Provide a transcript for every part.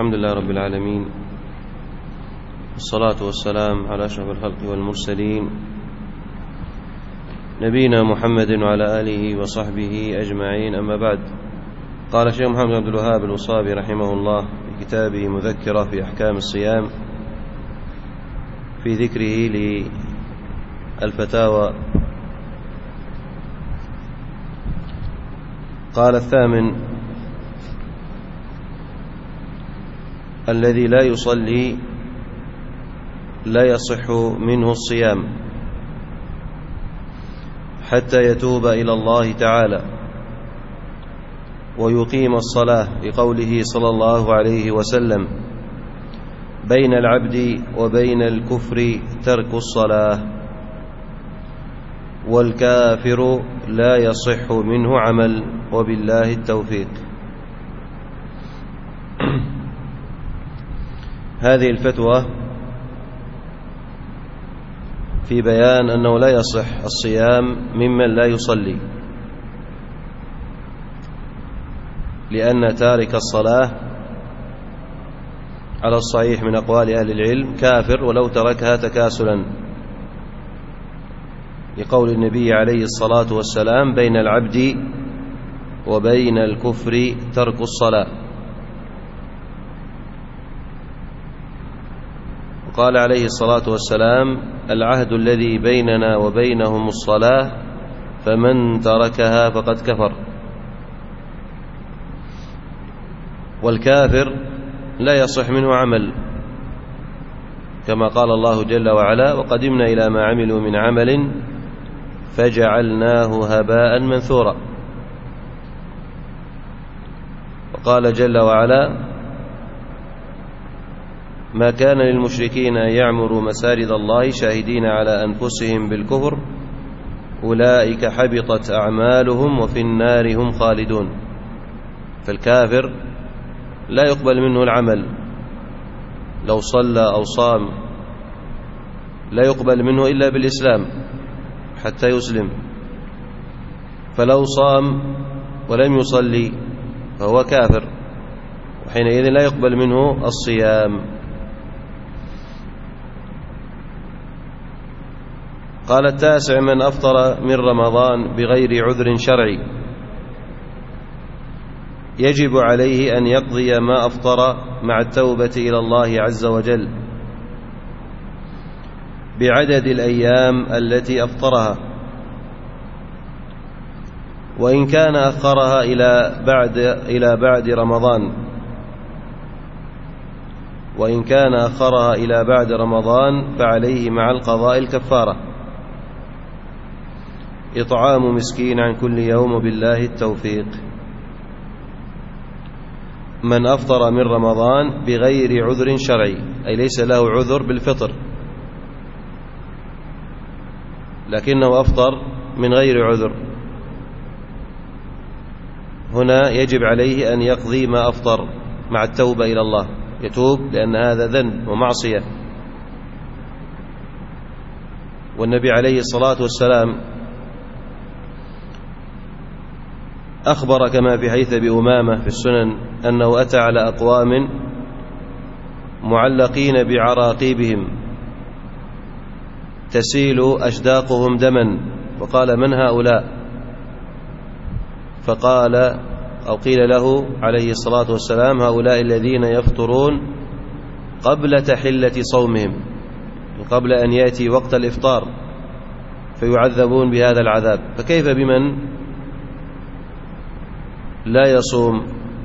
الحمد لله رب العالمين، والصلاة والسلام على أشرف الخلق والمرسلين نبينا محمد وعلى آله وصحبه أجمعين، أما بعد. قال الشيخ محمد بن عبد الوهاب الوصابي رحمه الله في كتابه مذكرة في أحكام الصيام في ذكره للفتاوى، قال: الثامن: الذي لا يصلي لا يصح منه الصيام حتى يتوب إلى الله تعالى ويقيم الصلاة، لقوله صلى الله عليه وسلم: بين العبد وبين الكفر ترك الصلاة، والكافر لا يصح منه عمل، وبالله التوفيق. هذه الفتوى في بيان أنه لا يصح الصيام ممن لا يصلي، لأن تارك الصلاة على الصحيح من أقوال أهل العلم كافر ولو تركها تكاسلا، لقول النبي عليه الصلاة والسلام: بين العبد وبين الكفر ترك الصلاة. وقال عليه الصلاة والسلام: العهد الذي بيننا وبينهم الصلاة، فمن تركها فقد كفر. والكافر لا يصح منه عمل، كما قال الله جل وعلا: وقدمنا إلى ما عملوا من عمل فجعلناه هباء منثورا. وقال جل وعلا: ما كان للمشركين أن يعمروا مساجد الله شاهدين على أنفسهم بالكفر أولئك حبطت أعمالهم وفي النار هم خالدون. فالكافر لا يقبل منه العمل، لو صلى أو صام لا يقبل منه إلا بالإسلام حتى يسلم، فلو صام ولم يصلي فهو كافر، وحينئذ لا يقبل منه الصيام. قال: التاسع: من أفطر من رمضان بغير عذر شرعي يجب عليه أن يقضي ما أفطر مع التوبة إلى الله عز وجل بعدد الأيام التي أفطرها، وإن كان أخرها إلى بعد رمضان فعليه مع القضاء الكفارة، إطعام مسكين عن كل يوم، بالله التوفيق. من أفطر من رمضان بغير عذر شرعي، أي ليس له عذر بالفطر، لكنه أفطر من غير عذر، هنا يجب عليه أن يقضي ما أفطر مع التوبة إلى الله، يتوب، لأن هذا ذنب ومعصية. والنبي عليه الصلاة والسلام أخبر كما في حديث أبي أمامة في السنن أنه أتى على أقوام معلقين بعراقيبهم تسيل أشداقهم دما، وقال: من هؤلاء؟ فقال أو قيل له عليه الصلاة والسلام: هؤلاء الذين يفطرون قبل تحلة صومهم، قبل أن يأتي وقت الإفطار، فيعذبون بهذا العذاب، فكيف بمن لا يصوم؟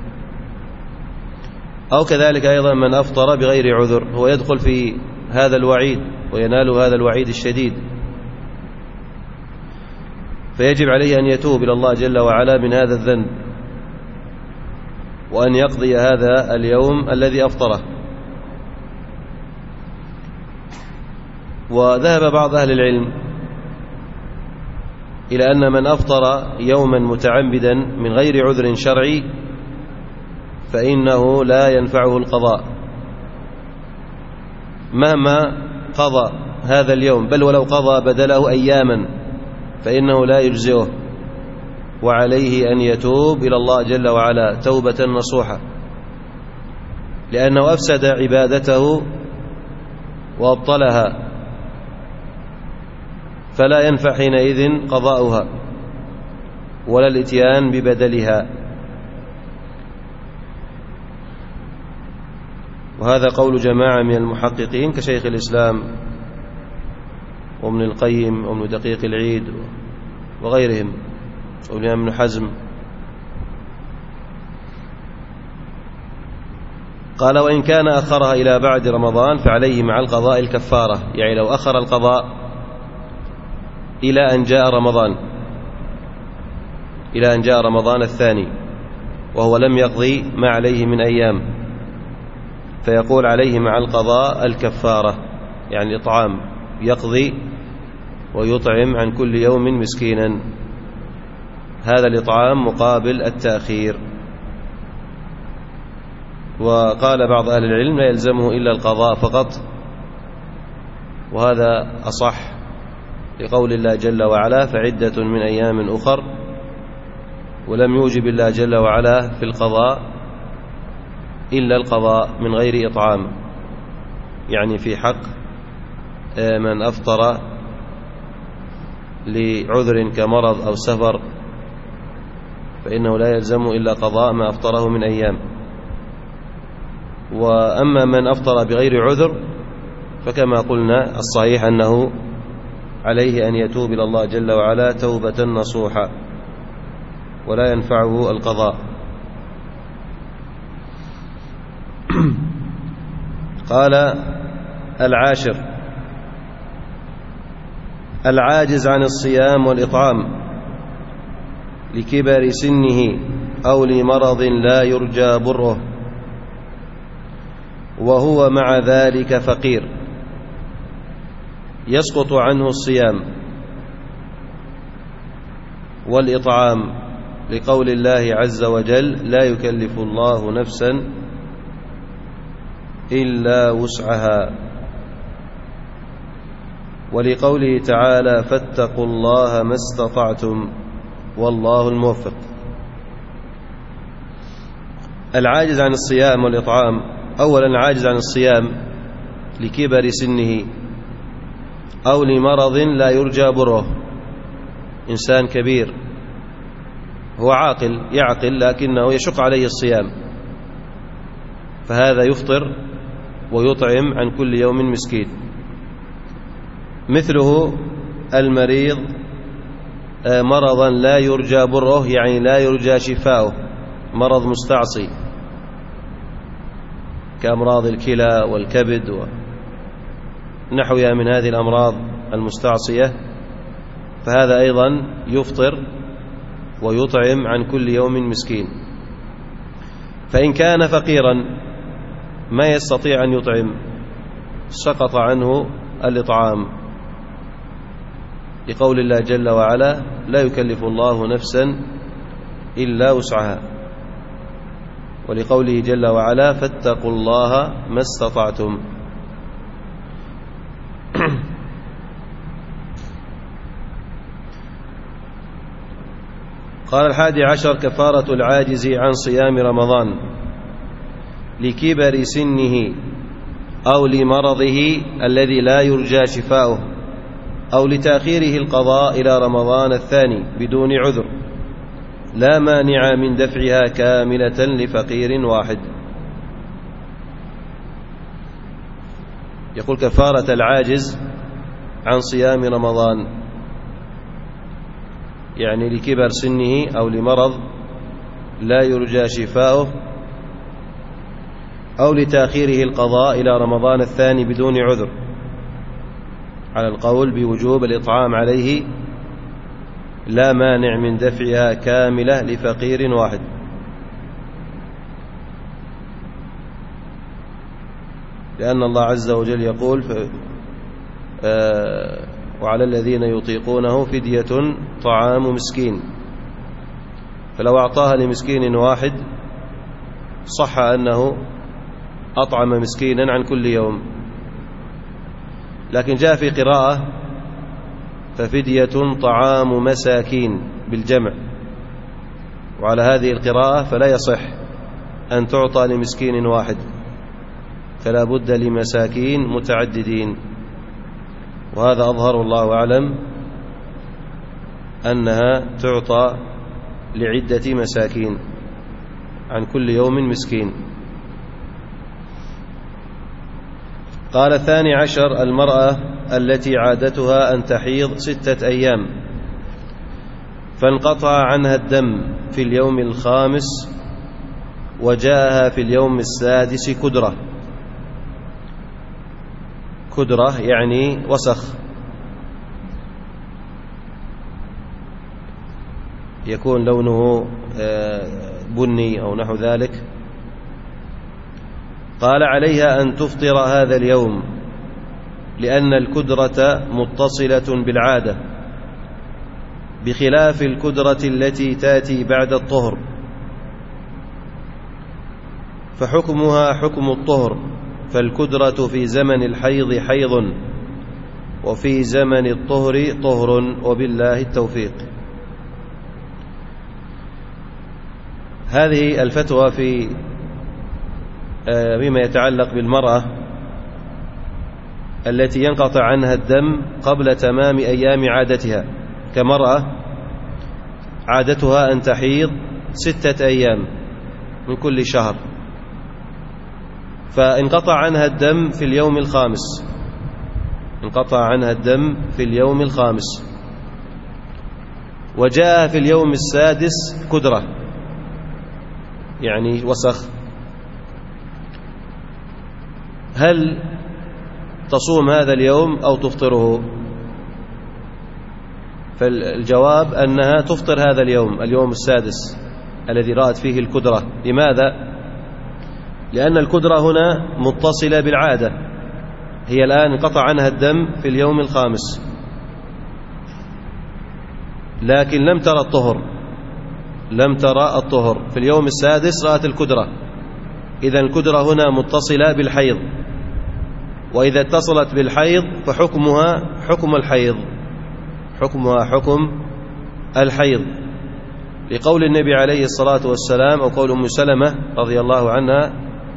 أو كذلك أيضا من أفطر بغير عذر، هو يدخل في هذا الوعيد وينال هذا الوعيد الشديد، فيجب عليه أن يتوب إلى الله جل وعلا من هذا الذنب، وأن يقضي هذا اليوم الذي أفطره. وذهب بعض أهل العلم إلى أن من أفطر يوما متعمدا من غير عذر شرعي فإنه لا ينفعه القضاء مهما قضى هذا اليوم، بل ولو قضى بدله أياما فإنه لا يجزئه، وعليه أن يتوب إلى الله جل وعلا توبة نصوحة. لأنه أفسد عبادته وأبطلها، فلا ينفع حينئذ قضاؤها ولا الاتيان ببدلها. وهذا قول جماعة من المحققين كشيخ الإسلام وابن القيم وابن دقيق العيد وغيرهم والإمام ابن حزم. قال: وإن كان أخرها إلى بعد رمضان فعليه مع القضاء الكفارة، يعني لو أخر القضاء إلى أن جاء رمضان الثاني وهو لم يقضي ما عليه من أيام، فيقول عليه مع القضاء الكفارة، يعني الإطعام، يقضي ويطعم عن كل يوم مسكينا، هذا الإطعام مقابل التأخير. وقال بعض أهل العلم: لا يلزمه إلا القضاء فقط، وهذا أصح لقول الله جل وعلا: فعدة من أيام أخر، ولم يوجب الله جل وعلا في القضاء إلا القضاء من غير إطعام، يعني في حق من أفطر لعذر كمرض أو سفر فإنه لا يلزم إلا قضاء ما أفطره من أيام. وأما من أفطر بغير عذر فكما قلنا الصحيح أنه عليه أن يتوب إلى الله جل وعلا توبة نصوحا ولا ينفعه القضاء. قال: العاشر: العاجز عن الصيام والإطعام لكبر سنه أو لمرض لا يرجى بره وهو مع ذلك فقير، يسقط عنه الصيام والإطعام لقول الله عز وجل: لا يكلف الله نفسا إلا وسعها، ولقوله تعالى: فاتقوا الله ما استطعتم والله الموفق. العاجز عن الصيام والإطعام: أولا العاجز عن الصيام لكبر سنه أو لمرض لا يرجى بره، إنسان كبير هو عاقل يعقل لكنه يشق عليه الصيام، فهذا يفطر ويطعم عن كل يوم مسكين. مثله المريض مرضا لا يرجى بره، يعني لا يرجى شفاؤه، مرض مستعصي كأمراض الكلى والكبد ونحوها من هذه الأمراض المستعصية، فهذا أيضا يفطر ويطعم عن كل يوم مسكين. فإن كان فقيرا ما يستطيع أن يطعم سقط عنه الإطعام لقول الله جل وعلا: لا يكلف الله نفسا إلا وسعها، ولقوله جل وعلا: فاتقوا الله ما استطعتم. قال: 11: كفارة العاجز عن صيام رمضان لكبر سنه أو لمرضه الذي لا يرجى شفاؤه أو لتأخيره القضاء إلى رمضان الثاني بدون عذر، لا مانع من دفعها كاملة لفقير واحد. يقول: كفارة العاجز عن صيام رمضان، يعني لكبر سنه أو لمرض لا يرجى شفاؤه أو لتأخيره القضاء إلى رمضان الثاني بدون عذر، على القول بوجوب الإطعام عليه، لا مانع من دفعها كاملة لفقير واحد. لأن الله عز وجل يقول: وعلى الذين يطيقونه فدية طعام مسكين، فلو أعطاها لمسكين واحد صح أنه أطعم مسكينا عن كل يوم، لكن جاء في قراءة: ففدية طعام مساكين بالجمع، وعلى هذه القراءة فلا يصح أن تعطى لمسكين واحد، فلا بد لمساكين متعددين، وهذا أظهر الله أعلم أنها تعطى لعدة مساكين عن كل يوم مسكين. قال 12 المرأة التي عادتها أن تحيض 6 أيام فانقطع عنها الدم في اليوم الخامس وجاءها في اليوم السادس كدرة يعني وسخ، يكون لونه بني أو نحو ذلك. قال عليها أن تفطر هذا اليوم لأن الكدرة متصلة بالعادة، بخلاف الكدرة التي تأتي بعد الطهر، فحكمها حكم الطهر، فالكدرة في زمن الحيض حيض وفي زمن الطهر طهر، وبالله التوفيق. هذه الفتوى بما يتعلق بالمرأة التي ينقطع عنها الدم قبل تمام أيام عادتها، كمرأة عادتها أن تحيض 6 أيام من كل شهر، فانقطع عنها الدم في اليوم الخامس، انقطع عنها الدم في اليوم الخامس وجاء في اليوم السادس كدرة يعني وسخ، هل تصوم هذا اليوم أو تفطره؟ فالجواب أنها تفطر هذا اليوم السادس الذي رأت فيه الكدرة. لماذا؟ لأن الكدرة هنا متصلة بالعادة، هي الآن انقطع عنها الدم في اليوم الخامس لكن لم ترى الطهر، في اليوم السادس رأت الكدرة، إذن الكدرة هنا متصلة بالحيض، وإذا اتصلت بالحيض فحكمها حكم الحيض، لقول النبي عليه الصلاة والسلام أو قول أم سلمة رضي الله عنها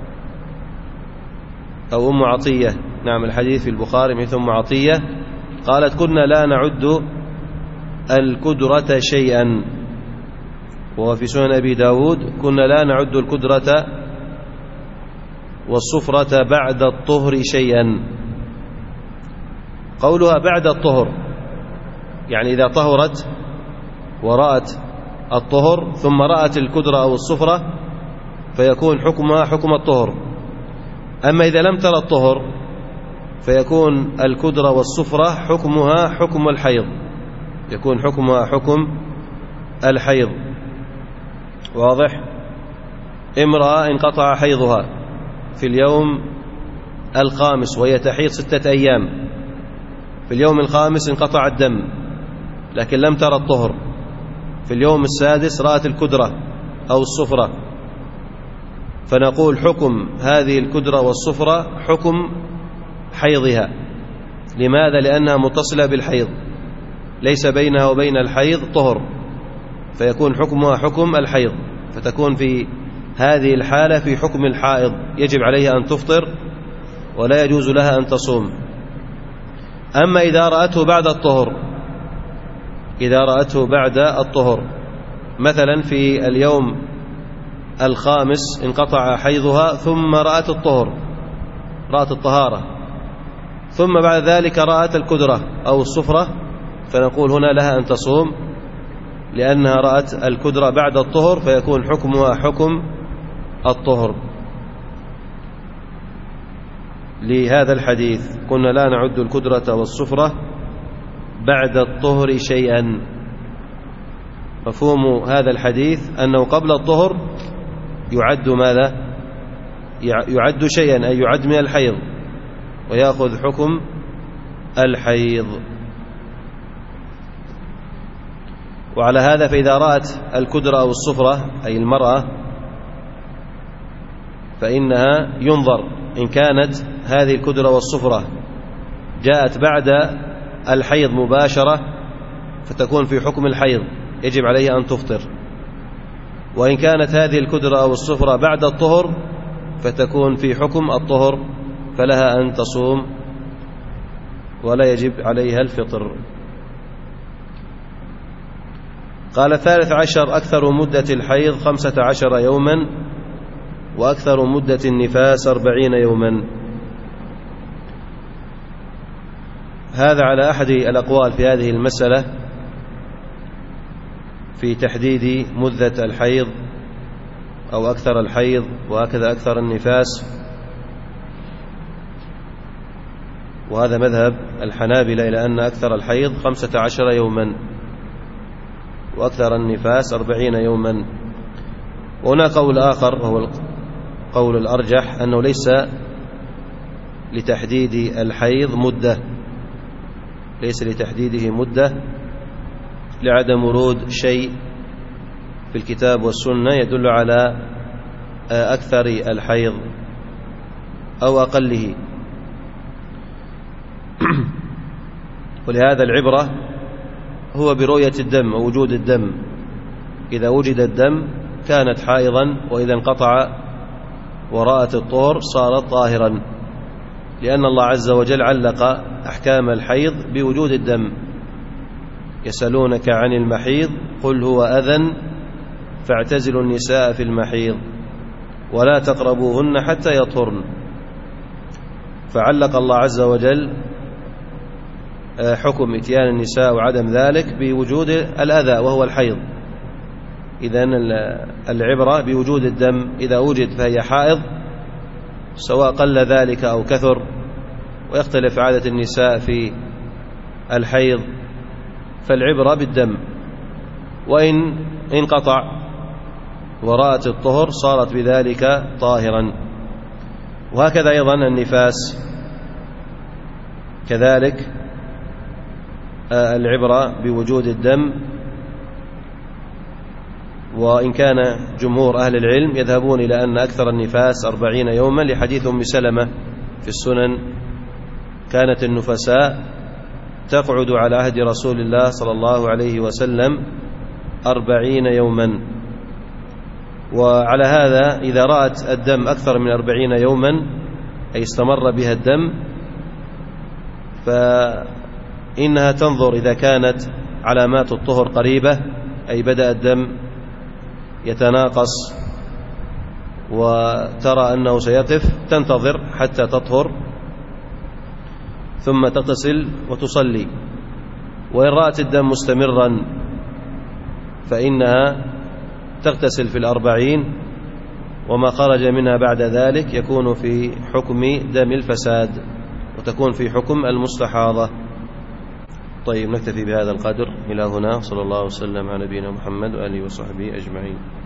أو أم عطية، نعم الحديث في البخاري مثل أم عطية قالت كنا لا نعد الكدرة شيئا، وفي سنن أبي داود كنا لا نعد الكدرة والصفرة بعد الطهر شيئا. قولها بعد الطهر يعني إذا طهرت ورأت الطهر ثم رأت الكدرة أو الصفرة فيكون حكمها حكم الطهر، أما إذا لم ترى الطهر فيكون الكدرة والصفرة حكمها حكم الحيض، يكون حكمها حكم الحيض. واضح؟ امرأة انقطع حيضها في اليوم الخامس وهي تحيض 6 أيام، في اليوم الخامس انقطع الدم لكن لم ترى الطهر، في اليوم السادس رأت الكدرة أو الصفرة، فنقول حكم هذه الكدرة والصفرة حكم حيضها. لماذا؟ لأنها متصلة بالحيض، ليس بينها وبين الحيض طهر، فيكون حكمها حكم الحيض، فتكون في هذه الحالة في حكم الحائض، يجب عليها أن تفطر ولا يجوز لها أن تصوم. أما إذا رأته بعد الطهر، مثلا في اليوم الخامس انقطع حيضها ثم رأت الطهر، رأت الطهارة، ثم بعد ذلك رأت الكدرة أو الصفرة، فنقول هنا لها أن تصوم لأنها رأت الكدرة بعد الطهر، فيكون حكمها حكم الطهر. لهذا الحديث كنا لا نعد الكدرة والصفرة بعد الطهر شيئا. مفهوم هذا الحديث أنه قبل الطهر يعد ماذا؟ يعد شيئا، أي يعد من الحيض ويأخذ حكم الحيض. وعلى هذا فإذا رأت الكدرة أو الصفرة أي المرأة فإنها ينظر إن كانت هذه الكدرة والصفرة جاءت بعد الحيض مباشرة فتكون في حكم الحيض، يجب عليها أن تفطر، وإن كانت هذه الكدرة أو الصفرة بعد الطهر فتكون في حكم الطهر، فلها أن تصوم ولا يجب عليها الفطر. قال 13 أكثر مدة الحيض 15 يوما، وأكثر مدة النفاس 40 يوما. هذا على أحد الأقوال في هذه المسألة في تحديد مدة الحيض أو أكثر الحيض وهكذا أكثر النفاس، وهذا مذهب الحنابلة إلى أن أكثر الحيض 15 يوما وأكثر النفاس 40 يوما. وهناك قول آخر وهو القول الأرجح أنه ليس لتحديد الحيض مدة، ليس لتحديده مدة لعدم ورود شيء في الكتاب والسنة يدل على أكثر الحيض أو أقله. ولهذا العبرة هو برؤية الدم ووجود الدم، إذا وجد الدم كانت حائضا، وإذا انقطع ورأت الطهر صارت طاهرا، لأن الله عز وجل علق أحكام الحيض بوجود الدم. يسألونك عن المحيض قل هو أذى فاعتزلوا النساء في المحيض ولا تقربوهن حتى يطهرن، فعلق الله عز وجل حكم إتيان النساء وعدم ذلك بوجود الأذى وهو الحيض. إذن العبرة بوجود الدم، إذا وجد فهي حائض سواء قل ذلك أو كثر، ويختلف عادة النساء في الحيض، فالعبرة بالدم. وإن انقطع ورأت الطهر صارت بذلك طاهرا. وهكذا أيضا النفاس كذلك العبرة بوجود الدم، وإن كان جمهور أهل العلم يذهبون إلى أن أكثر النفاس 40 يوما لحديث أم سلمة في السنن كانت النفساء تقعد على عهد رسول الله صلى الله عليه وسلم 40 يوما. وعلى هذا إذا رأت الدم أكثر من 40 يوما أي استمر بها الدم، فإنها تنظر إذا كانت علامات الطهر قريبة أي بدأ الدم يتناقص وترى أنه سيقف، تنتظر حتى تطهر ثم تغتسل وتصلي. وإن رأت الدم مستمرا فإنها تغتسل في 40، وما خرج منها بعد ذلك يكون في حكم دم الفساد وتكون في حكم المستحاضة. طيب، نكتفي بهذا القدر إلى هنا. صلى الله وسلم على نبينا محمد وآله وصحبه أجمعين.